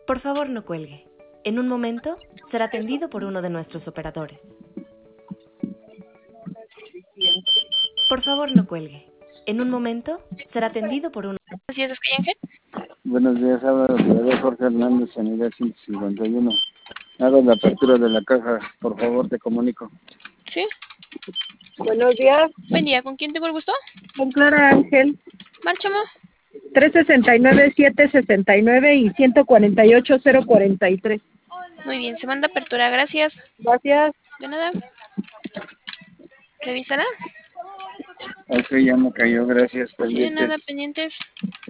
Por favor, no cuelgue. En un momento será atendido por uno de nuestros operadores. Por favor, no cuelgue. En un momento será atendido por uno. Buenos días, ¿es Ángel? Buenos días, habla el operador Jorge Hernández, Sanidad 151. Hago la apertura de la caja, por favor, te comunico. Sí. Buenos días, Buen día, ¿con quién tengo el gusto? con Clara Ángel. Márchamo. 369, 769 y 148, 043. Muy bien, se manda apertura, gracias. Gracias. De nada. ¿Revisará? Ok, ya me cayó, gracias, Sí, de pendientes. nada, pendientes.